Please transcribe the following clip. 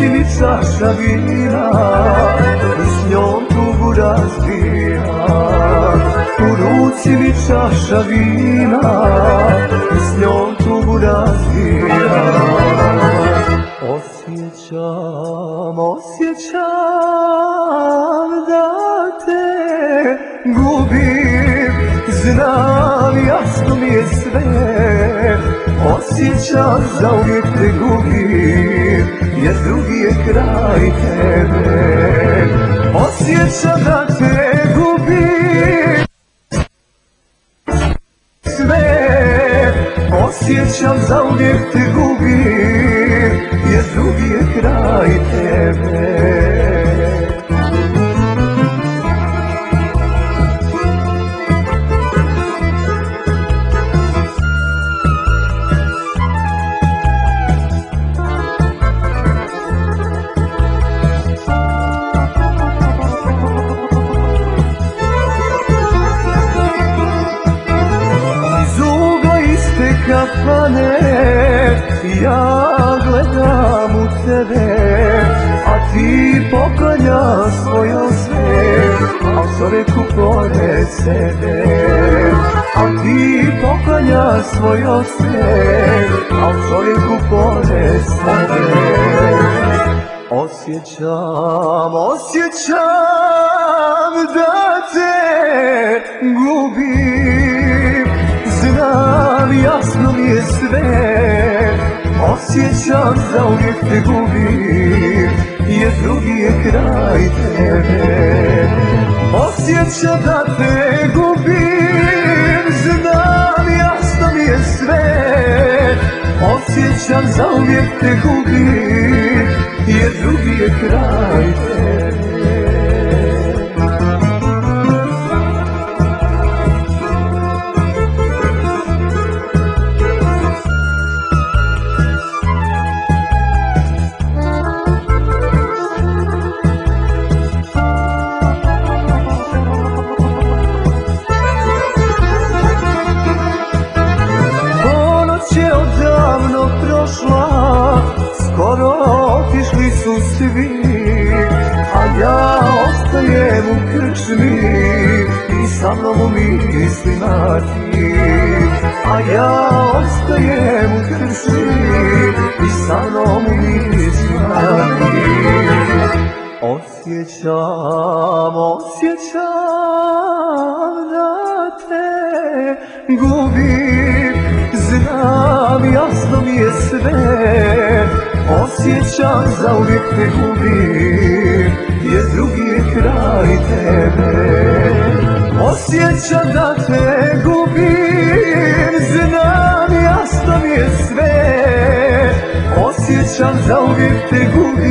ruci mi čaša vina i s njom tugu razbija. U ruci mi čaša vina i s njom tugu razbija. Osjećam da te gubim, znam jasno mi je sve. Osjećam zauvijek te gubim, jer drugi je kraj tebe. Osjećam da te gubim sve. Osjećam zauvijek te gubim, jer drugi je kraj tebe. Kafane, ja gledam u tebe, a ti poklanja svoje sve, a čovjeku pored sebe. A ti poklanja svoje sve, a čovjeku pored sebe. Osjećam da te gubim, znam jasno mi je sve. Osjećam zauvijek te gubim, jer drugi je kraj tebe. Osjećam da te gubim, znam jasno mi je sve. Osjećam zauvijek te gubim, jer drugi je kraj tebe. Odavno prošla, skoro otišli su svi, a ja ostajem u krčmi i sa mnom u mislima ti. A ja ostajem u krčmi i sa mnom u mislima ti. Osjećam da te gubim, znam jasno mi je sve. Osjećam zauvijek te gubim, jer drugi je kraj tebe. Osjećam da te gubim, znam jasno mi je sve. Osjećam zauvijek te gubim,